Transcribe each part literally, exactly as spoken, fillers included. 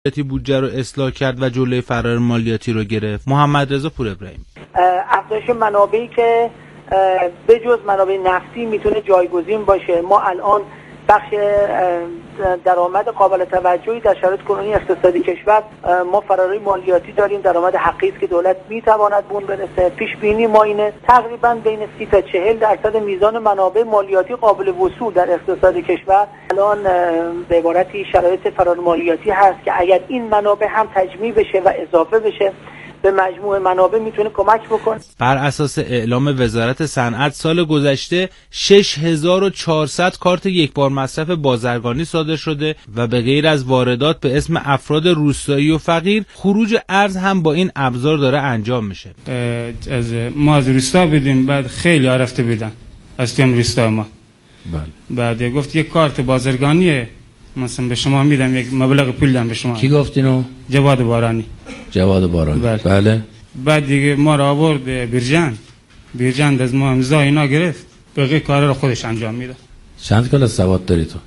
بودجه رو اصلاح کرد و جلوی فرار مالیاتی رو گرفت. محمد رضا پور ابراهیم: افزایش منابعی که به جز منابع نفتی میتونه جایگزین باشه. ما الان بخش درآمد قابل توجهی در شرایط کنونی اقتصادی کشور ما فراری مالیاتی داریم. درآمد حقیقی است که دولت میتواند بون برسه. پیش بینی ما اینه تقریبا بین سی تا چهل درصد میزان منابع مالیاتی قابل وصول در اقتصاد کشور الان به عبارتی شرایط فرار مالیاتی هست که اگر این منابع هم تجمیع بشه و اضافه بشه به مجموع منابع میتونه کمک بکنه. بر اساس اعلام وزارت صنعت سال گذشته شش هزار و چهارصد کارت یکبار مصرف بازرگانی صادر شده و به غیر از واردات به اسم افراد روستایی و فقیر، خروج ارز هم با این ابزار داره انجام میشه. از ما از روستا بدیم، بعد خیلی رفته بودن از تیم روستا ما. بله. بعد گفت یک کارت بازرگانیه مثلا به شما میدم، یک مبلغ پول دادم به شما. کی گفت اینو؟ جواد بارانی. جواد بارانی. بله. بله. بعد دیگه ما را آورد بیرجند. بیرجند از ما امضا اینا گرفت. بقیه کارا رو خودش انجام میده. چند کلاس سواد داری تو؟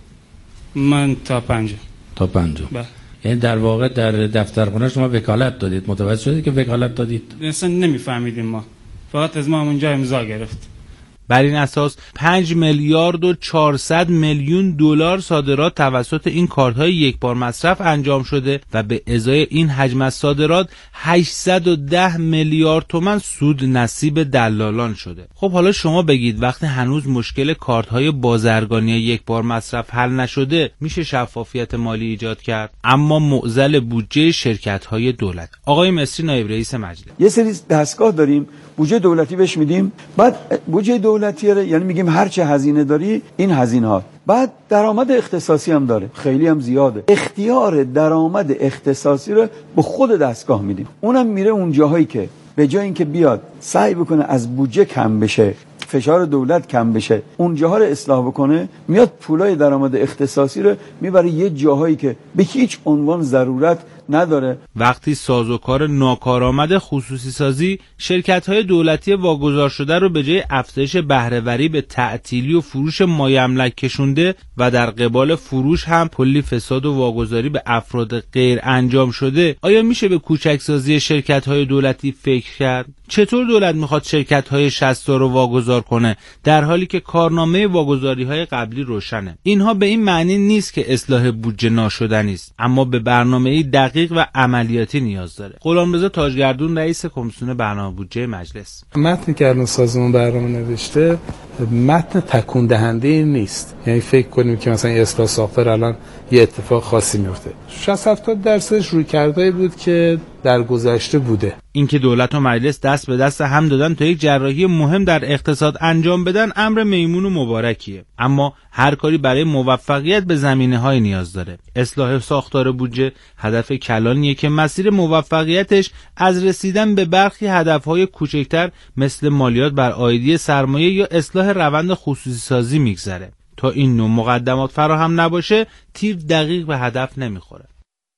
من تا پنج. تا پنج. بله. یعنی در واقع در دفترخونه شما وکالت دادید، متوجه شدید که وکالت دادید؟ اصلا نمیفهمیدیم ما. فقط از ما اونجا امضا گرفت. بر این اساس پنج میلیارد و چهارصد میلیون دلار صادرات توسط این کارت‌های یکبار مصرف انجام شده و به ازای این حجم از صادرات هشتصد و ده میلیارد تومان سود نصیب دلالان شده. خب حالا شما بگید وقتی هنوز مشکل کارت‌های بازرگانی یکبار مصرف حل نشده میشه شفافیت مالی ایجاد کرد؟ اما معضل بودجه شرکت‌های دولت. آقای مصری نایب رئیس مجلس: یه سری دستگاه داریم، بودجه دولتی بهش میدیم، بعد بودجه دولتیه، یعنی میگیم هر چه هزینه داری این هزینه ها، بعد درآمد اختصاصی هم داره، خیلی هم زیاده. اختیار درآمد اختصاصی رو به خود دستگاه میدیم، اونم میره اون جاهایی که به جای اینکه بیاد سعی بکنه از بودجه کم بشه، فشار دولت کم بشه، اون جاها رو اصلاح بکنه، میاد پولای درآمد اختصاصی رو میبره یه جاهایی که به هیچ عنوان ضرورت نداره. وقتی سازوکار ناکارآمد خصوصی سازی شرکت‌های دولتی واگذار شده رو به جای افزایش بهره‌وری به تعطیلی و فروش مایملک کشونده و در قبال فروش هم کلی فساد و واگذاری به افراد غیر انجام شده، آیا میشه به کوچکسازی شرکت‌های دولتی فکر کرد؟ چطور دولت میخواد شرکت‌های شصت رو واگذار کنه در حالی که کارنامه واگذاری‌های قبلی روشنه؟ اینها به این معنی نیست که اصلاح بودجه ناشدنی است، اما به برنامه‌ای دقیق و عملیاتی نیاز داره. غلامرضا تاجگردون رئیس کمیسیون برنامه بودجه مجلس: متنی که الان سازمان برنامه نوشته متن تکون دهنده نیست، یعنی فکر کنیم که مثلا اصلاح ساختار الان یه اتفاق خاصی میفته. شصت هفتاد درصدش رویکردهایی بود که در گذشته بوده. اینکه دولت و مجلس دست به دست هم دادن تا یک جراحی مهم در اقتصاد انجام بدن امر میمون و مبارکیه، اما هر کاری برای موفقیت به زمینه‌های نیاز داره. اصلاح ساختار بودجه هدف کلانیه که مسیر موفقیتش از رسیدن به برخی هدف‌های کوچکتر مثل مالیات بر عایدی سرمایه یا اصلاح روند خصوصی سازی میگذره. تا این نوع مقدمات فراهم نباشه تیر دقیق به هدف نمیخوره.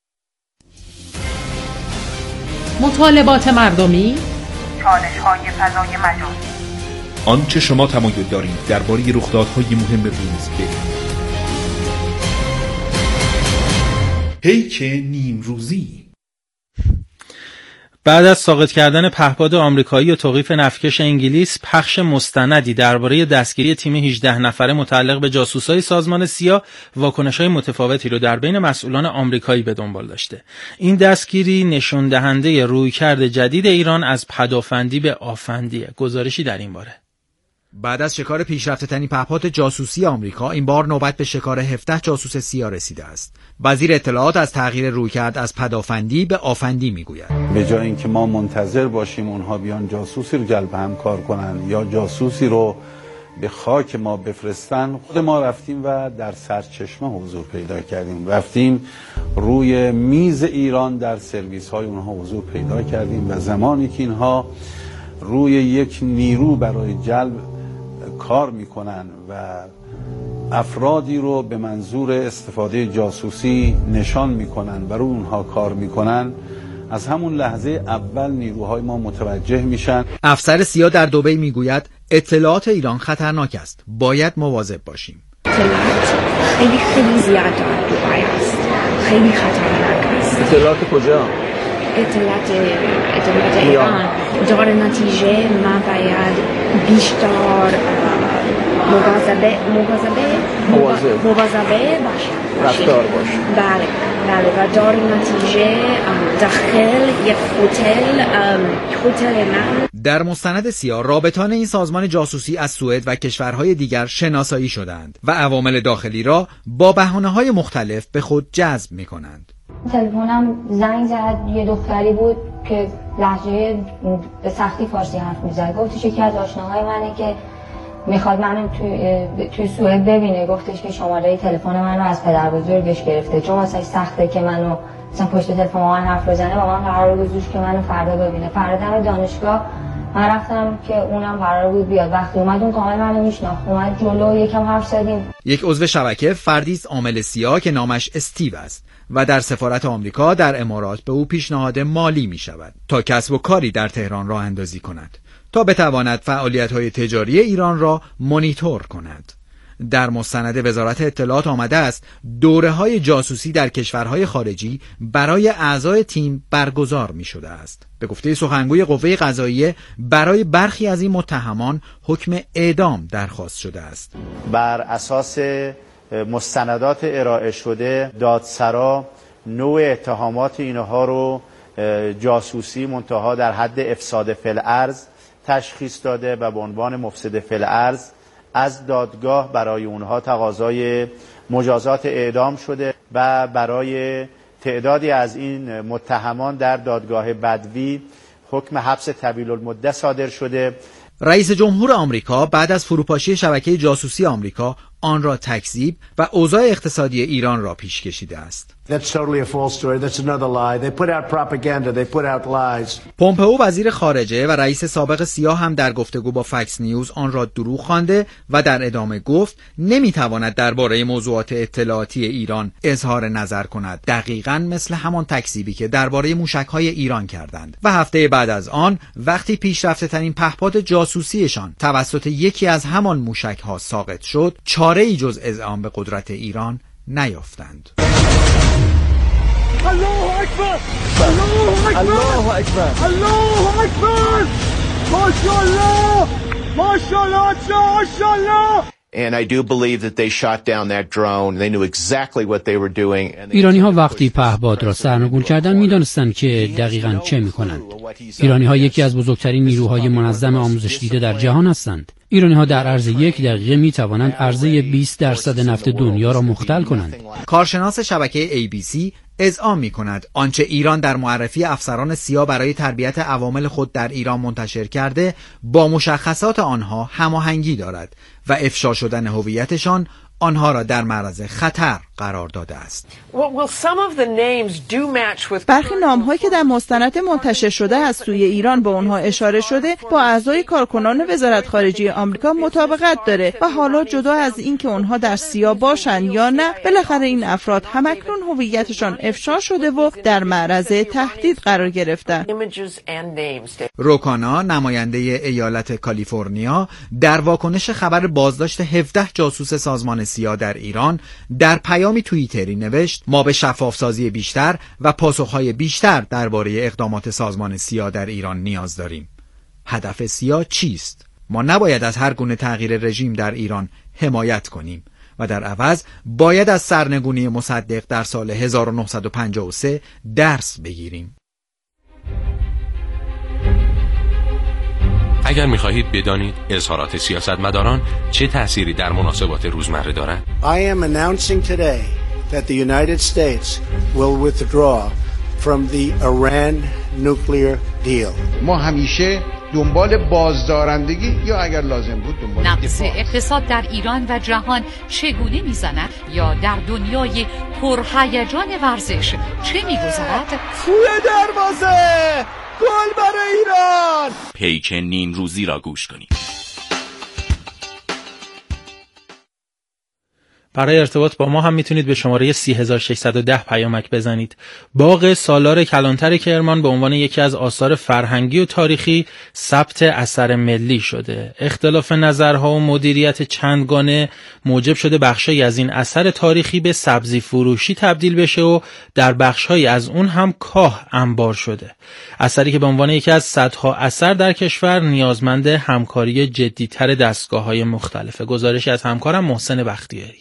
مطالبات مردمی، چالش‌های فضای مجازی، آنچه شما تمایل دارید درباره رخدادهای مهم روز بدانید. پیک نیمروزی: بعد از ساقط کردن پهپاد آمریکایی و توقیف نفتکش انگلیس، پخش مستندی درباره دستگیری تیم هجده نفره متعلق به جاسوسای سازمان سیا واکنش‌های متفاوتی رو در بین مسئولان آمریکایی به دنبال داشته. این دستگیری نشون دهنده رویکرد جدید ایران از پدافندی به آفندیه. گزارشی در این باره: بعد از شکار پیشرفته‌ترین پهپاد جاسوسی آمریکا، این بار نوبت به شکار هفده جاسوس سیا رسیده است. وزیر اطلاعات از تغییر رویکرد از پدافندی به آفندی میگوید. به جای اینکه ما منتظر باشیم اونها بیان جاسوسی رو جلب همکار کنن یا جاسوسی رو به خاک ما بفرستن، خود ما رفتیم و در سرچشمه حضور پیدا کردیم، رفتیم روی میز ایران در سرویس های اونها حضور پیدا کردیم و زمانی که اینها روی یک نیرو برای جلب کار میکنن و افرادی رو به منظور استفاده جاسوسی نشان میکنن و رو اونها کار میکنن، از همون لحظه اول نیروهای ما متوجه میشن. افسر سیا در دبی میگوید اطلاعات ایران خطرناک است، باید مواظب باشیم. اطلاعات خیلی خیلی زیاد در دبی است، خیلی خطرناک است. اطلاعات کجا؟ اطلاعات اطلاعات ایران. در نتیجه ما باید بیشتر مواظبه مواظبه مواظبه باشه رفتار باشه. بله بله و در نتیجه داخل یک هتل هتل من. در مستند سیا رابطان این سازمان جاسوسی از سوئد و کشورهای دیگر شناسایی شدند و عوامل داخلی را با بهانه‌های مختلف به خود جذب می‌کنند. تلفنم زنگ زد، یه دختری بود که لهجه به سختی فارسی حرف می‌زد. گفتش یکی از آشناهای منه که میخواد منو توی توی سوئد ببینه. گفتش که شماره تلفن منو از پدر بزرگش گرفته، چون واسه سخته که منو مثلا پشت تلفن با من حرف بزنه. با من قرار گذاشت که منو فردا ببینه. فردا دانشگاه من رفتم که اونم قرار بود بیاد. وقتی اومد اون کامل منو میشناخت، اومد جلو، یکم حرف زدیم. یک عضو شبکه فردی است عامل سیا که نامش استیو است و در سفارت آمریکا در امارات به او پیشنهاد مالی می شود تا کسب و کاری در تهران راه اندازی کند تا بتواند فعالیت‌های تجاری ایران را مانیتور کند. در مستند وزارت اطلاعات آمده است دوره‌های جاسوسی در کشورهای خارجی برای اعضای تیم برگزار می‌شده است. به گفته سخنگوی قوه قضاییه برای برخی از این متهمان حکم اعدام درخواست شده است. بر اساس مستندات ارائه شده دادسرا نوع اتهامات اینها رو جاسوسی منتها در حد افساد فی الارض تشخیص داده و به عنوان مفسد فی الارض از دادگاه برای اونها تقاضای مجازات اعدام شده و برای تعدادی از این متهمان در دادگاه بدوی حکم حبس طویل المدت صادر شده. رئیس جمهور آمریکا بعد از فروپاشی شبکه جاسوسی آمریکا آن را تکذیب و اوضاع اقتصادی ایران را پیش کشیده است. That's totally a false story. That's another lie. They put out propaganda. They put out lies. پومپئو وزیر خارجه و رئیس سابق سیا هم در گفتگو با فکس نیوز آن را دروغ خوانده و در ادامه گفت نمیتواند درباره موضوعات اطلاعاتی ایران اظهار نظر کند. دقیقاً مثل همان تکذیبی که درباره موشک‌های ایران کردند. و هفته بعد از آن وقتی پیشرفته‌ترین پهپاد جاسوسیشان توسط یکی از همان موشک‌ها ساقط شد، چاره‌ای جز اذعان به قدرت ایران نیافتند. الله اکبر الله اکبر الله اکبر الله اکبر ماشاءالله ماشاءالله ماشاءالله. And I do believe that they shot down that drone. They knew exactly what they were doing. ایرانی‌ها وقتی پهپاد را سرنگون کردند می‌دانستند که دقیقاً چه می‌کنند. ایرانی‌ها یکی از بزرگترین نیروهای منظم آموزش دیده در جهان هستند. ایرانی‌ها در عرض یک دقیقه می‌توانند عرضه بیست درصد نفت دنیا را مختل کنند. کارشناس شبکه ای بی سی اذعان می‌کند آنچه ایران در معرفی افسران سیا برای تربیت عوامل خود در ایران منتشر کرده با مشخصات آنها هماهنگی دارد و افشا شدن هویتشان آنها را در معرض خطر قرار داده است. برخی نام‌هایی که در مستند منتشر شده از سوی ایران به آنها اشاره شده با اعضای کارکنان وزارت خارجه آمریکا مطابقت داره و حالا جدا از اینکه آنها در سیا باشن یا نه، بالاخره این افراد همکنون هویتشان افشا شده و در معرض تهدید قرار گرفتن. روکانا نماینده ایالت کالیفرنیا در واکنش خبر بازداشت هفده جاسوس سازمان سیا در ایران در پیامی توییتری نوشت ما به شفافسازی بیشتر و پاسخهای بیشتر درباره اقدامات سازمان سیا در ایران نیاز داریم. هدف سیا چیست؟ ما نباید از هر گونه تغییر رژیم در ایران حمایت کنیم و در عوض باید از سرنگونی مصدق در سال هزار و نهصد و پنجاه و سه درس بگیریم. اگر می‌خواهید بدانید اظهارات سیاستمداران چه تأثیری در مناسبات روزمره دارند. I am announcing today that the United States will withdraw from the Iran nuclear deal. ما همیشه دنبال بازدارندگی یا اگر لازم بود دنبال نقص اقتصاد در ایران و جهان چگونه میزند یا در دنیای پرهیجان ورزش چه میگذرد؟ توی دروازه گل برای ایران. پیک نیم روزی را گوش کنید. برای ارتباط با ما هم میتونید به شماره سه هزار و ششصد و ده پیامک بزنید. باغ سالار کلانتر کرمان به عنوان یکی از آثار فرهنگی و تاریخی ثبت اثر ملی شده. اختلاف نظرها و مدیریت چندگانه موجب شده بخشی از این اثر تاریخی به سبزی فروشی تبدیل بشه و در بخش‌های از اون هم کاه انبار شده. اثری که به عنوان یکی از صدها اثر در کشور نیازمند همکاری جدی‌تر دستگاه‌های مختلفه. گزارشی از همکارم محسن بختیاری.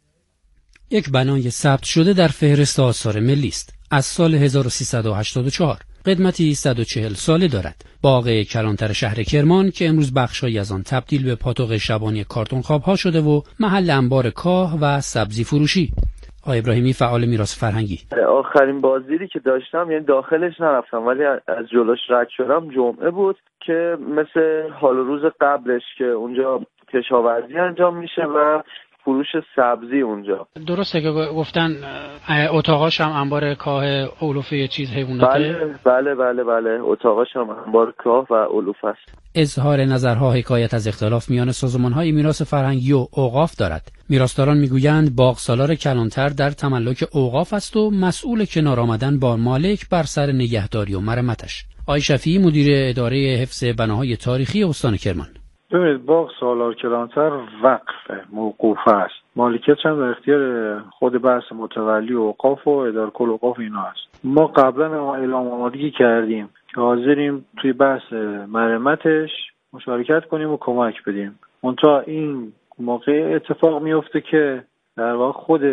یک بنای ثبت شده در فهرست آثار ملی است. از سال هزار و سیصد و هشتاد و چهار قدمتی صد و چهل ساله دارد. باغ کلانتر شهر کرمان که امروز بخشی از آن تبدیل به پاتوق شبانی کارتون خواب‌ها شده و محل انبار کاه و سبزی فروشی. آقای ابراهیمی فعال میراث فرهنگی: آخرین بازدیدی که داشتم، یعنی داخلش نرفتم ولی از جلوش رد شدم، جمعه بود که مثل حال و روز قبلش که اونجا کشاورزی انجام میشه و فروش سبزی اونجا. درسته که گفتن اتاقاش هم انبار کاه، علوفه، یه چیز حیواناته؟ بله بله بله بله اتاقاش هم انبار کاه و علوفه است. اظهار نظرها حکایت از اختلاف میان سازمان‌های میراث فرهنگی و اوقاف دارد. میراثداران میگویند باغ سالار کلانتر در تملک اوقاف است و مسئول کنار آمدن با مالک بر سر نگهداری و مرمتش. آقای شفیعی مدیر اداره حفظ بناهای تاریخی استان کرمان: ببینید، باغ سالار کلانتر وقفه، موقوفه است. مالکیتش هم در اختیار خود بحث متولی و اوقاف و اداره کل اوقاف اینا است. ما قبلا اعلام آمادگی کردیم که حاضریم توی بحث مرمتش مشارکت کنیم و کمک بدیم. منتها این موقع اتفاق میفته که در واقع خود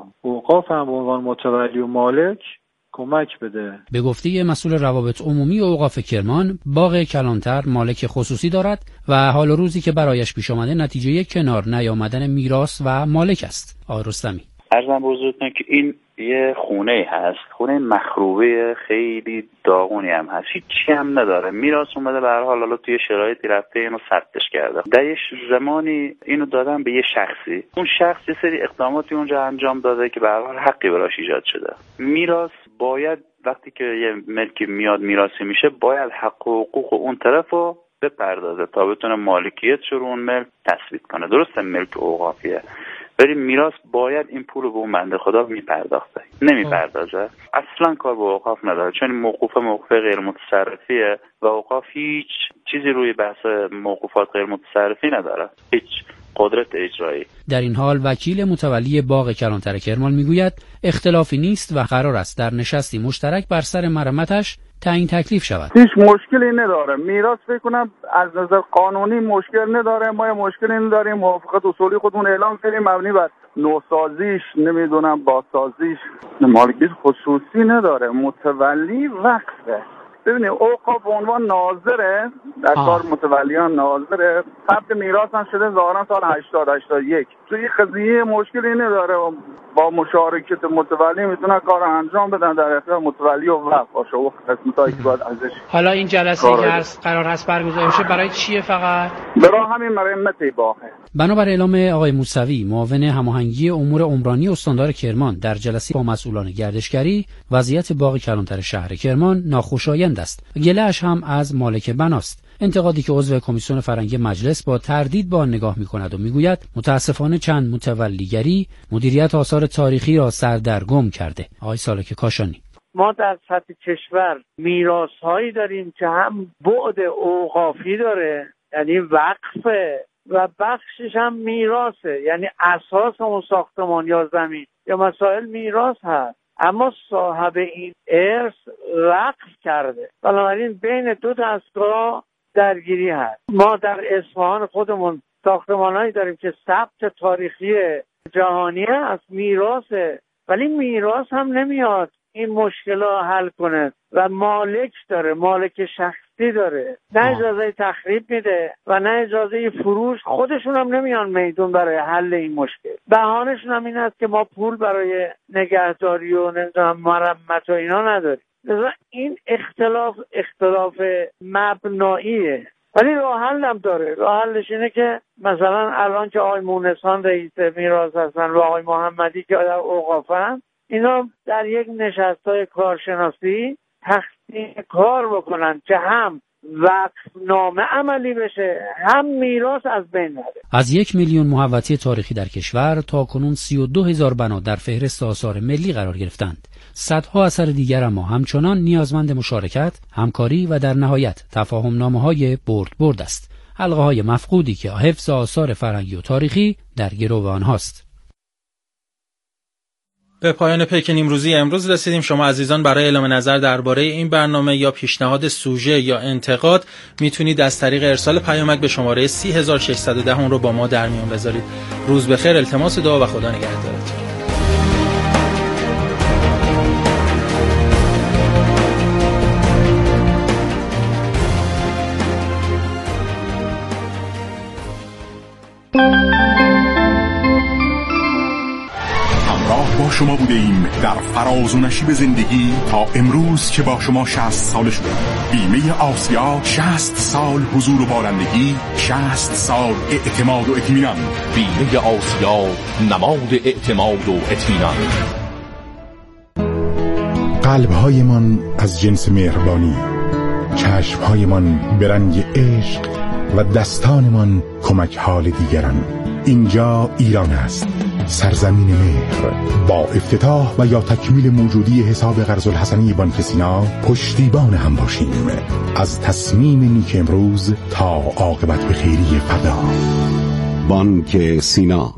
اوقاف هم به عنوان متولی و مالک کمک بده. به گفته مسئول روابط عمومی اوقاف کرمان، باغ کلانتر مالک خصوصی دارد و حال و روزی که برایش پیش آمده نتیجه کنار نیامدن میراث و مالک است. آقای رستمی: عرضم به حضورتون که این یه خونه هست، خونه مخروبه خیلی داغونی هم هست، هیچی هم نداره، میراث اومده به هر حال، حالا توی شرایطی رفته اینو ثبتش کرده. در یه زمانی اینو دادن به یه شخصی، اون شخص یه سری اقداماتی اونجا انجام داده که به هر حال حقی براش ایجاد شده. میراث باید وقتی که یه ملکی میاد میراثی میشه، باید حق و حقوق اون طرفو بپردازه تا بتونه مالکیتش رو اون ملک تثبیت کنه. درسته ملک اوقافیه، ولی میراث باید این پول رو به اون بنده خدا میپرداخته، نمیپردازه. اصلا کار با اوقاف نداره، چون موقوف موقوف غیر متصرفیه و اوقاف هیچ چیزی روی بحث موقوفات غیر متصرفی نداره، هیچ قدرت اجرایی. در این حال وکیل متولی باغ کلانتر کرمان میگوید اختلافی نیست و قرار است در نشستی مشترک بر سر مرمتش تعیین تکلیف شود. هیچ مشکلی نداره. میراث فکر کنم از نظر قانونی مشکل نداره. ما مشکلی نداریم، موافقت اصولی خودمون اعلام کردیم، مبنی بر نوسازیش، نمیدونم بازسازیش، مالکیت خصوصی نداره، متولی وقفه. ببینید اوقاف به عنوان ناظره در کار متولیان، ناظره ثبت میراث هم شده ظاهرا سال هشتاد هشتاد و یک. توی قضیه مشکلی نداره، با مشارکت متولی میتونن کار انجام بدن، در اختیار متولی و وقف باشه و قسمتایی که باید ازش. حالا این جلسه که قرار هست برگزار بشه برای چیه؟ فقط برای همین مرمت باغه. بنابر اعلام آقای موسوی معاون هماهنگی امور عمرانی استاندار کرمان در جلسه با مسئولان گردشگری، وضعیت باغ کلانتر شهر کرمان ناخوشایند است. گله‌اش هم از مالک بناست. انتقادی که عضو کمیسیون فرهنگی مجلس با تردید با آن نگاه می‌کند و میگوید متاسفانه چند متولیگری مدیریت آثار تاریخی را سردرگم کرده. آقای سالک کاشانی: ما در سطح کشور میراث‌هایی داریم که هم بعد اوقافی داره، یعنی وقفه، و بخشش هم میراثه، یعنی اساس اون ساختمان یا زمین یا مسائل میراث هست، اما صاحب این ارث وقف کرده. بنابراین بین دو دستگاه درگیری هست. ما در اصفهان خودمون ساختمان‌هایی داریم که ثبت تاریخی جهانی است، میراثه، ولی میراث هم نمیاد این مشکل حل کنه و مالک داره، مالک شخصی داره، نه اجازه تخریب میده و نه اجازه فروش. خودشون هم نمیان میدون برای حل این مشکل. بهانه‌شون هم این است که ما پول برای نگهداری و نمیدونم مرمت و اینا نداریم. لذا این اختلاف اختلاف مبناییه، ولی راه حل هم داره. راه حلش اینه که مثلا الان که آقای مونسان رئیس میراث هستن و آقای محمدی که در اوقافن، اینا در یک نشستای کارشناسی تقسیم کار بکنن که هم وقفنامه عملی بشه، هم میراث از بین نره. از یک میلیون محوطه تاریخی در کشور تا کنون سی و دو هزار بنا در فهرست آثار ملی قرار گرفتند. صدها اثر دیگر اما همچنان نیازمند مشارکت، همکاری و در نهایت تفاهم نامه‌های برد برد است. حلقه های مفقودی که حفظ آثار فرهنگی و تاریخی در گرو آنهاست. به پایان پیک نیمروزی امروز رسیدیم. شما عزیزان برای اعلام نظر درباره این برنامه یا پیشنهاد سوژه یا انتقاد میتونید از طریق ارسال پیامک به شماره سی هزار و ششصد و ده اون رو با ما در میون بذارید. روز بخیر، التماس دعا و خدا نگهدارتون. با شما بوده ایم در فراز و نشیب زندگی تا امروز که با شما شصت ساله شده. بیمه آسیا، شصت سال حضور و بارندگی، شصت سال اعتماد و اطمینان. بیمه آسیا، نماد اعتماد و اطمینان. قلب‌هایمان از جنس مهربانی، چشم‌هایمان به رنگ عشق و دستانمان کمک حال دیگران. اینجا ایران است، سرزمین مهر. با افتتاح و یا تکمیل موجودی حساب قرض الحسنی بانک سینا پشتیبان هم باشیم. از تصمیم نیک امروز تا عاقبت به خیری فردا. بانک سینا.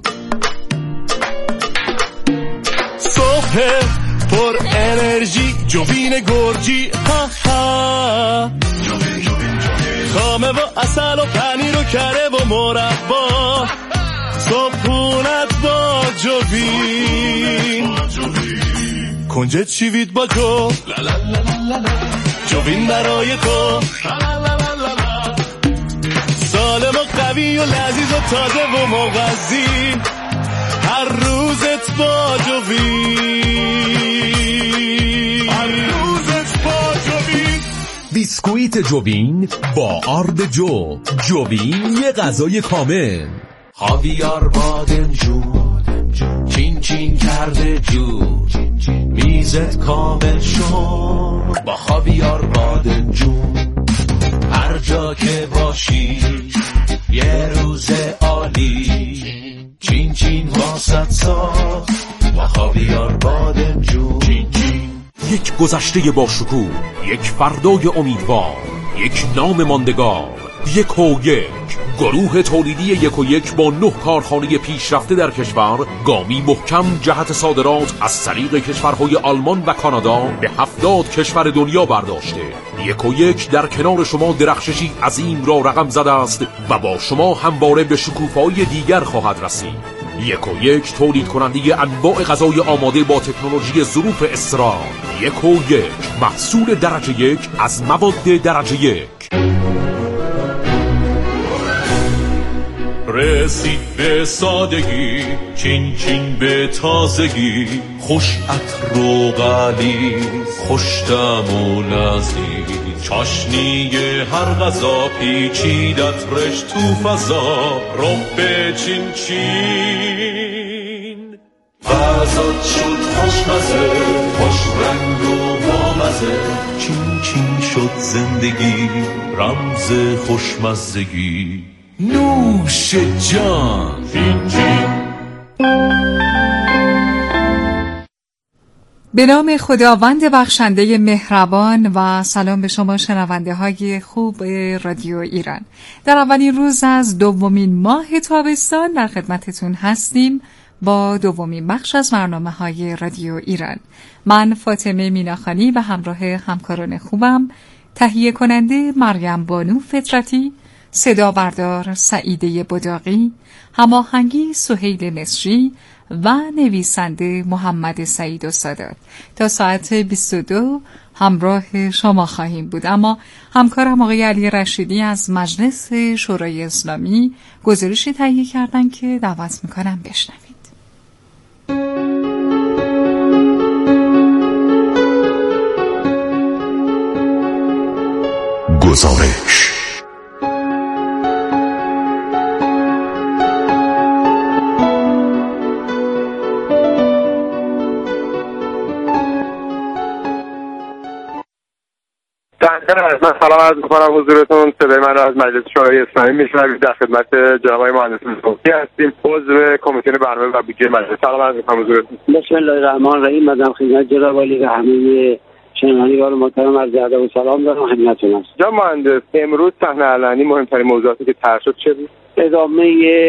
صبح پر انرژی، جوین گرجی، ها ها، خامه و اصل و پنیر و کره و مربا، صبحونت با جوین، کنجد شیوید با جو، جوین برای تو، سالم و قوی و لذیذ و تازه و مغذی، هر روزت با جوین، هر روزت با جوین. بیسکویت جوین با آرد جو. جوین یه غذای کامل. خاویار بادمجون چین چین کرده جو، میزت کامل شد با خاویار بادمجون. هر جا که باشی یه روز عالی، چین چین واسط ساخت با خاویار بادمجون. چین چین. یک گذشته با شکوه، یک فردای امیدوار، یک نام ماندگار. یک و یک گروه تولیدی یک و یک با نه کارخانه پیشرفته در کشور، گامی محکم جهت صادرات از طریق کشورهای آلمان و کانادا به هفتاد کشور دنیا برداشته. یک و یک در کنار شما درخششی عظیم را رقم زده است و با شما همواره به شکوفه‌های دیگر خواهد رسید. یک و یک تولید کننده انواع غذای آماده با تکنولوژی ظروف اسرار. یک و یک محصول درجه یک از مواد درجه یک. رسید به سادگی، چین چین به تازگی، خوش عطر و غلیظ، خوش طعم و لذیذ، چاشنی هر غذا پیچیدت رش تو فضا، رب چین چین. غذات شد خوشمزه، خوش رنگ و بامزه، چین چین شد زندگی، رمز خوشمزگی. نوش جان. چین چین. به نام خداوند بخشنده مهربان و سلام به شما شنونده های خوب رادیو ایران. در اولین روز از دومین ماه تابستان در خدمتتون هستیم با دومین بخش از برنامه های رادیو ایران. من فاطمه میناخانی و همراه همکاران خوبم، تهیه کننده مریم بانو فطرتی، صدا بردار سعیده بداقی، هماهنگی سهیل مصری و نویسنده محمد سعید سادات. تا ساعت بیست و دو همراه شما خواهیم بود. اما همکارم آقای علی رشیدی از مجلس شورای اسلامی گزارشی تهیه کردن که دعوت میکنم بشنوید. گزارش. من سلام عرض می‌کنم حضورتون. صدای من را از مجلس شورای اسلامی میشنوید. در خدمت جناب آقای مهندس صوفی هستیم، عضو کمیته برنامه و بودجه مجلس. سلام عرض می‌کنم حضورتون. بسم الله الرحمن الرحیم. مدام خدمت جناب عالی و همه شنوندگان محترم عرض ادب و سلام دارم خدمتتون است. جناب مهندس، امروز صحنه علنی مهمترین موضوعاتی که طرح شد چه بود؟ ادامه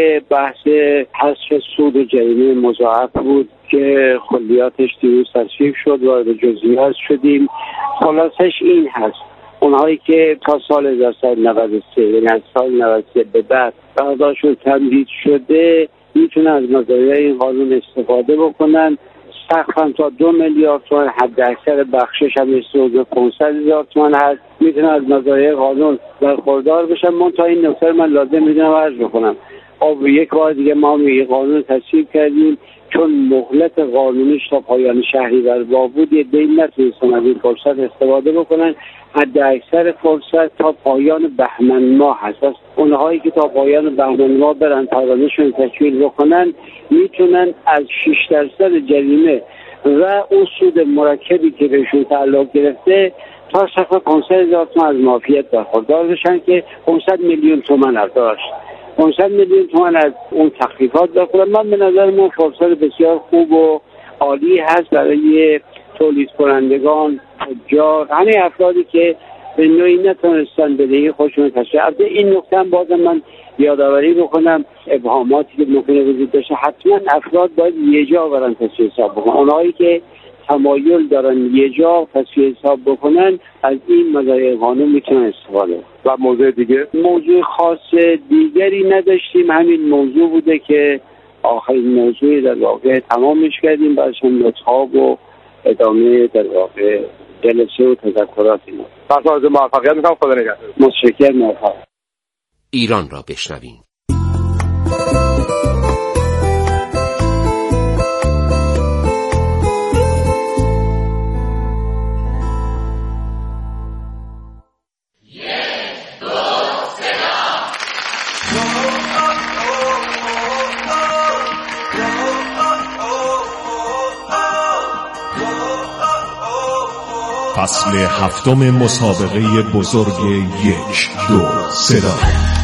بحث حذف سود و جریمه مضاعف بود که کلیاتش دیروز تصویب شد، وارد جزئیات شدیم. خلاصش این هست: اونهایی که تا سال هزار و سیصد و نود و سه یعنی از سال نود و سه به بعد برداشتشون تمدید شده میتونن از مزایای این قانون استفاده بکنن. سقفم تا دو میلیارد تومان، حد اکثر بخشش هم حدود پانصد هزار تومان هست. میتونن از مزایای قانون برخوردار بشن. من تا این نکته من لازم میدونم عرض بکنم. آب یک بار دیگه ما این قانون تصویب کردیم چون مهلت قانونیش تا پایان شهریور با بود یه دین نتونستن از این فرصت استفاده بکنن. حد اکثر فرصت تا پایان بهمن ماه هست. اونهایی که تا پایان بهمن ماه برن پروندهشون تکمیل بکنن میتونن از شش درصد جریمه و اون سود مرکبی که بهشون تعلق گرفته تا سقف پانصد هزار تومان از معافیت برخوردار بشن که پانصد میلیون تومان داشت. پانصد میلیون تومان از اون تخفیفات بخورن. من به نظر من فرصت بسیار خوب و عالی هست برای تولید کنندگان، تجار، همه افرادی که به نوعی نتونستن بدهی خودشون تشریح. البته این نکته هم بازم من یادآوری بکنم، ابهاماتی که ممکنه وجود داشته، حتما افراد باید یه جا برن تصفیه حساب بکنن. اونایی که تمایل دارن یه جا تصفیه حساب بکنن از این مزایای قانون میتونن استفاده. و موضوع دیگه؟ موضوع خاص دیگری نداشتیم، همین موضوع بوده که آخرین موضوعی در واقع تمامش کردیم. برشون لطفاب و ادامه در واقع جلسه و تذکرات اینا. پس از موفقیت میکنم. خدا نگهدار. متشکرم. موفق. ایران را بشنویم. فصل هفتم مسابقه بزرگ یک دو صدا.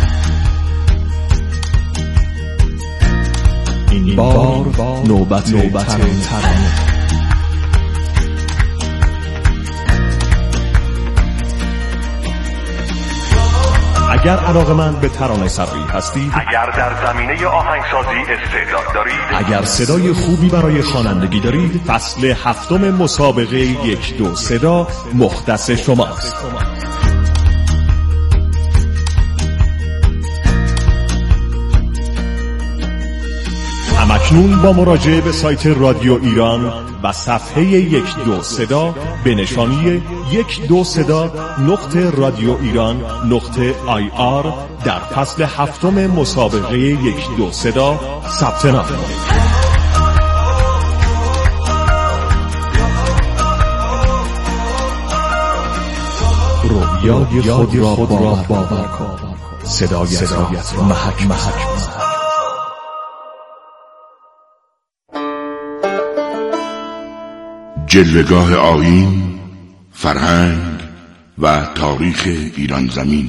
این بار نوبت ترانه. اگر علاقه‌مند به ترانه سرایی هستید، اگر در زمینه آهنگسازی استعداد دارید، اگر صدای خوبی برای خوانندگی دارید، فصل هفتم مسابقه یک دو صدا مختص شماست. همکنون با مراجعه به سایت رادیو ایران و صفحه یک دو صدا به نشانی یک دو صدا نقطه رادیو ایران نقطه آی آر در فصل هفتم مسابقه یک دو صدا ثبت نام کنید. رویای خود را باور کن، صدایت را محک محک. جلوه‌گاه آیین، فرهنگ و تاریخ ایران زمین.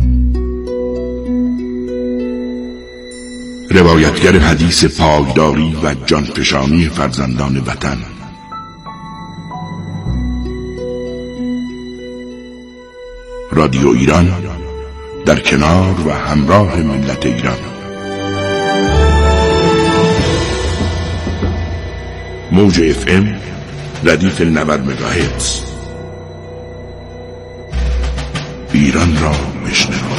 روایتگر حدیث پایداری و جانفشانی فرزندان وطن. رادیو ایران در کنار و همراه ملت ایران. موج اف ام ردیف نود مگاهرتز. ایران را بشنو.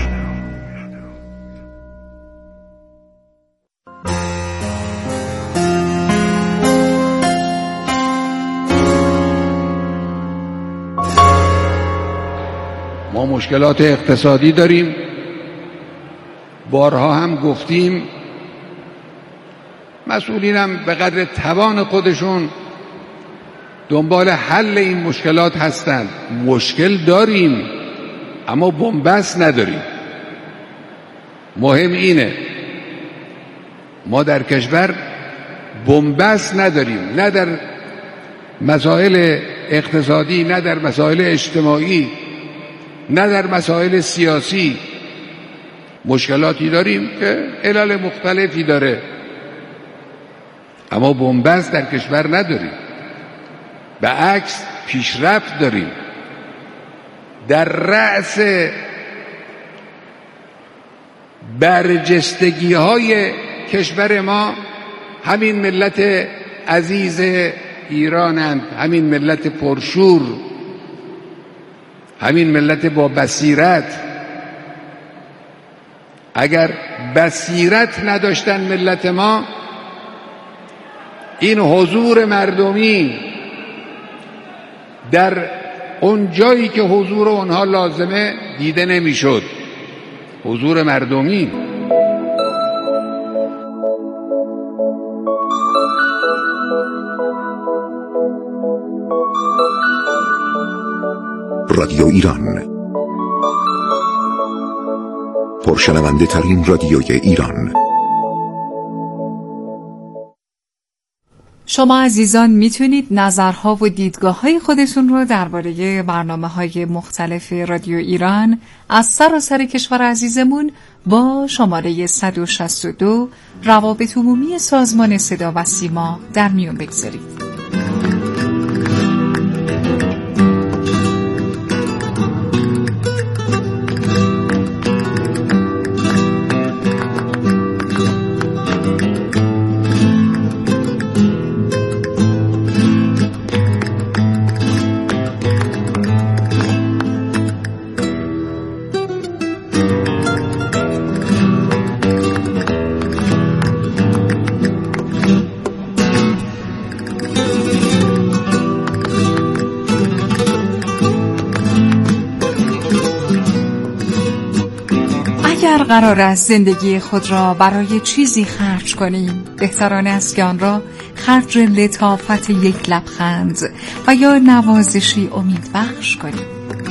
ما مشکلات اقتصادی داریم، بارها هم گفتیم. مسئولینم به قدر توان خودشون دنبال حل این مشکلات هستند. مشکل داریم اما بن‌بست نداریم. مهم اینه ما در کشور بن‌بست نداریم، نه در مسائل اقتصادی نه در مسائل اجتماعی. نه در مسائل سیاسی مشکلاتی داریم که علل مختلفی داره، اما بنبست در کشور نداریم، به عکس پیشرفت داریم. در رأس برجستگی های کشور ما همین ملت عزیز ایرانند، همین ملت پرشور، همین ملت با بصیرت. اگر بصیرت نداشتن ملت ما، این حضور مردمی در اون جایی که حضور اونها لازمه دیده نمیشد. حضور مردمی. رادیو ایران، پرشنونده ترین رادیوی ایران. شما عزیزان میتونید نظرها و دیدگاه های خودتون رو درباره برنامه های مختلف رادیو ایران از سراسر کشور عزیزمون با شماره صد و شصت و دو روابط عمومی سازمان صدا و سیما در میون بگذارید. قرار است زندگی خود را برای چیزی خرج کنیم، بهتران است که آن را خرج لطافت یک لبخند و یا نوازشی امیدبخش کنیم.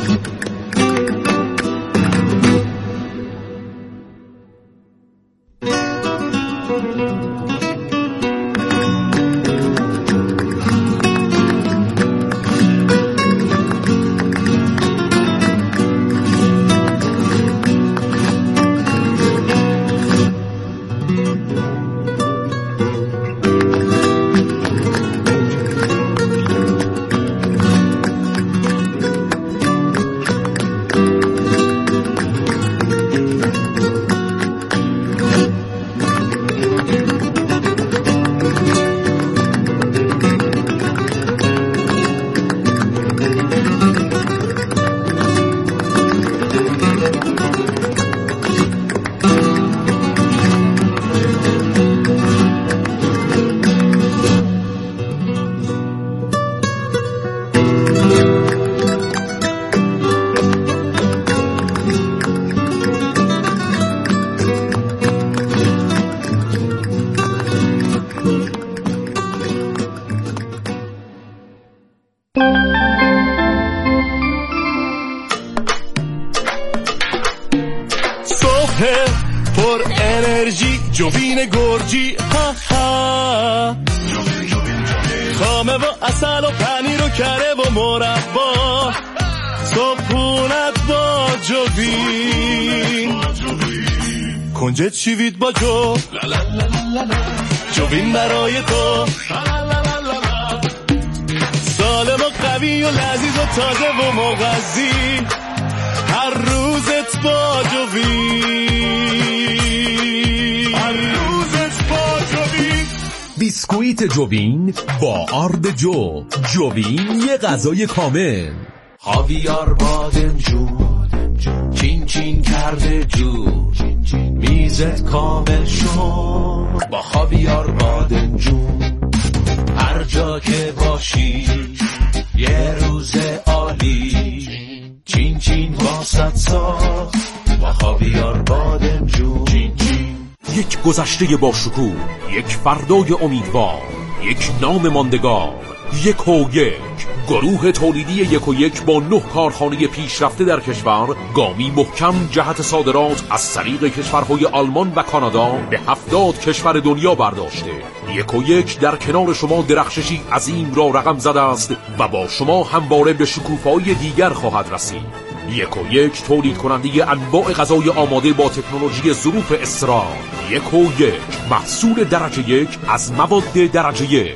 پر انرژی جوین گرجی ها ها، خامه و اصل و پنیر و کره و مربا، صبحونت با جوین، کنجد شیوید با جو، جوین برای تو، سالم و قوی و لذیذ و تازه و مغذی، هر روزت با جوین، هر روزت با جوین. بیسکویت جوین با آرد جو، جوین یه غذای کامل. خاویار بادمجون چین چین کرده جون، میزت کامل شد با خاویار بادمجون. هر جا که باشی یه روز عالی، چین چین واسط ساخت با خاویار بادمجون. چین چین. یک گذشته با شکوه، یک فردای امیدوار، یک نام ماندگار، یک و یک گروه تولیدی یک و یک با نه کارخانه پیشرفته در کشور، گامی محکم جهت صادرات از طریق کشورهای آلمان و کانادا به هفتاد کشور دنیا برداشته. یک و یک در کنار شما درخششی عظیم را رقم زده است و با شما همواره به شکوفه‌های دیگر خواهد رسید. یک و یک تولید کننده انواع غذای آماده با تکنولوژی ظروف اسرار. یک و یک محصول درجه یک از مواد درجه یک.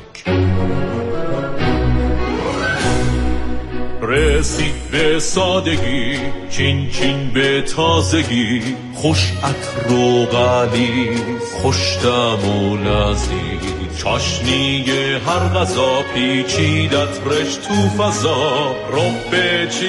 رسید به سادگی، چین چین به تازگی، خوش عطر و غلیظ، خوش طعم و لذیذ، چاشنی هر غذا پیچیدت رش تو فضا، رب